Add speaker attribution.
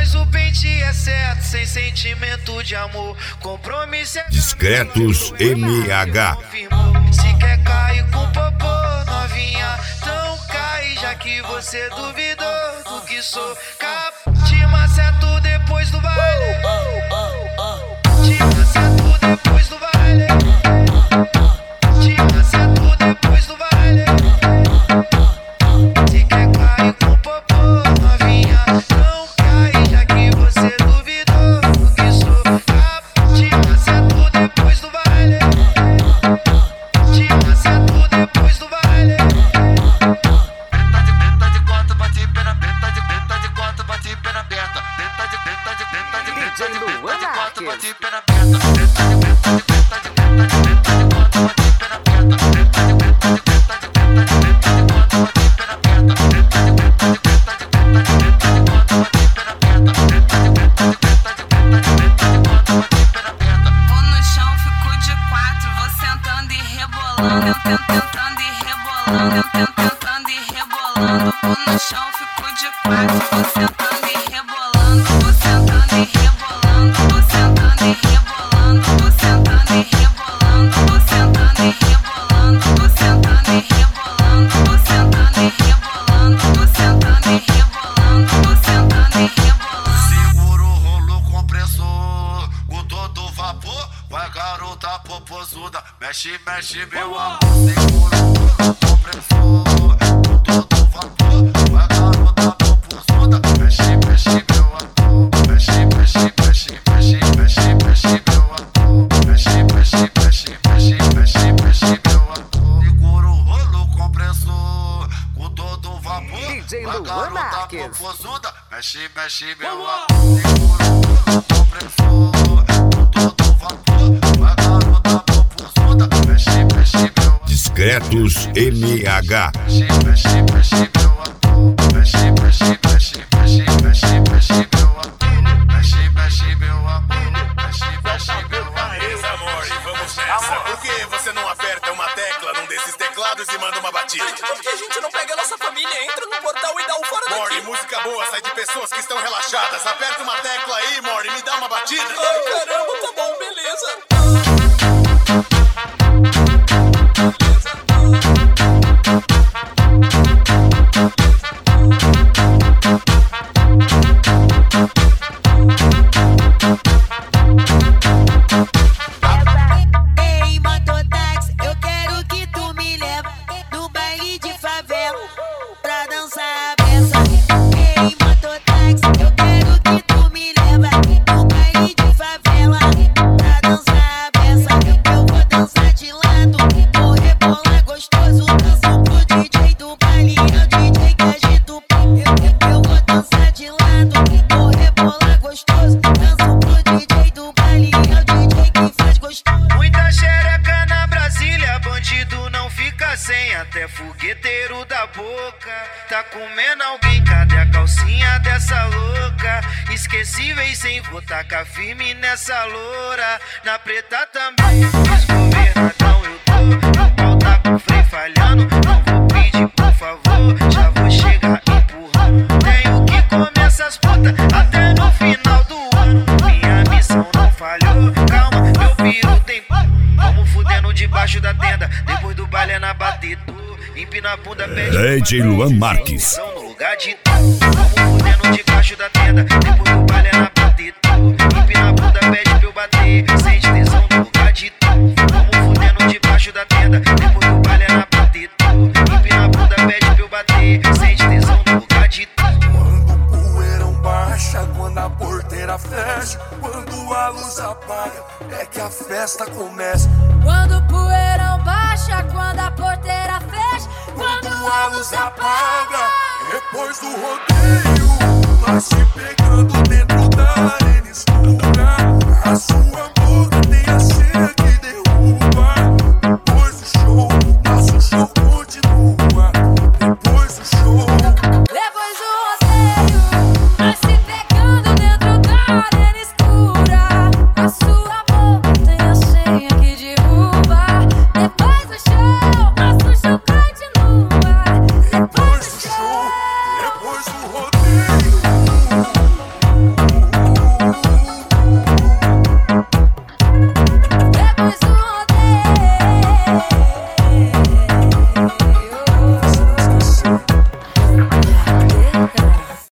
Speaker 1: Pois o pente é certo, sem sentimento de amor. Compromisso é
Speaker 2: Discretos MH.
Speaker 1: Se quer cair com popô, novinha, então cai, já que você duvidou do que sou. Te maceto depois do baile. Te maceto depois do baile. Te maceto depois do baile. Se quer cair com popô, novinha, então cai, já que você duvidou do que sou. Te maceto depois do baile. Te maceto depois do baile.
Speaker 3: Benta de quatro, bate pena, benta de quatro, bate pena aberta. Benta de quatro, bate pena aberta.
Speaker 4: Vou no chão, fico de quatro, vou sentando e rebolando, eu tentando e rebolando, eu tentando e rebolando. Vou no chão, fico de quatro, vou sentando e rebolando, vou sentando e rebolando, vou sentando e rebolando, vou sentando e rebolando, vou sentando e rebolando, vou sentando e rebolando, vou sentando e rebolando, vou sentando e rebolando, vou sentando e rebolando.
Speaker 3: Segura o rolo compressor, com todo vapor. Vai garota popozuda, mexe, mexe meu amor. Segura o rolo compressor, com todo vapor. Vai garota popozuda, mexe, mexe meu amor. Mexe, mexe, mexe, mexe, mexe, mexe meu amor. Mexe, mexe, mexe, mexe, mexe, mexe meu amor. Segura o rolo compressor, com todo vapor. Vai garota popozuda, mexe, mexe meu amor. Segura o rolo compressor, com todo vapor. Vai garota popozuda, mexe, mexe meu amor.
Speaker 2: Discretos MH.
Speaker 3: Mexe, mexe, mexe meu amor. Mexe, mexe, mexe, mexe, mexe, mexe meu amor. Mexe, mexe meu amor. Mexe, mexe meu amor.
Speaker 5: Beleza, amor, e vamos nessa. Por que você não aperta uma tecla num desses teclados e manda uma batida?
Speaker 6: Por que a gente não pega a nossa família, entra no portal e dá um fora daqui?
Speaker 5: Mori, música boa sai de pessoas que estão relaxadas. Aperta uma tecla aí, Mori, me dá uma batida.
Speaker 6: Ai, caramba, tá bom, beleza.
Speaker 7: Ei, mototáxi, eu quero que tu me leva no baile de favela pra dançar a beça. Ei, mototáxi, eu quero que tu me leva no baile de favela pra dançar a beça. Eu vou dançar de lado, vou rebolar gostoso. Danço pro DJ do baile, é o DJ que agita o pau. Eu vou dançar de lado, vou rebolar gostoso. Danço pro DJ do baile, é o DJ que faz gostoso.
Speaker 1: Muita xereca na Brasília, bandido não fica sem. Até fogueteiro da boca tá comendo alguém. Cadê a calcinha dessa louca? Esquecíveis sem vou tacar firme nessa loura. Na preta também, desgovernadão eu tô. O pau tá com o freio falhando, não vou pedir por favor. Já vou chegar empurrando. Tenho que comer essas putas até no final do ano. Minha missão não falhou, calma, meu piro tem. Vamos fudendo debaixo da tenda, depois do baile é na batidura. Empina a bunda, pede
Speaker 2: DJ Luan Marques.
Speaker 1: no lugar de tu. Vamos fudendo debaixo da tenda, depois do baile é na batidura. Empina a bunda, pede pra eu bater, sente tesão no lugar de tu. Vamos fudendo debaixo da tenda, depois do baile é na batidura. Empina a bunda, pede pra eu bater, sente tesão no lugar de tu.
Speaker 8: Quando o poeirão baixa, quando a porteira fecha, quando a luz apaga, é que a festa começa.
Speaker 9: Quando o poeirão baixa, quando a porteira fecha, quando
Speaker 8: A luz apaga, depois do rodeio.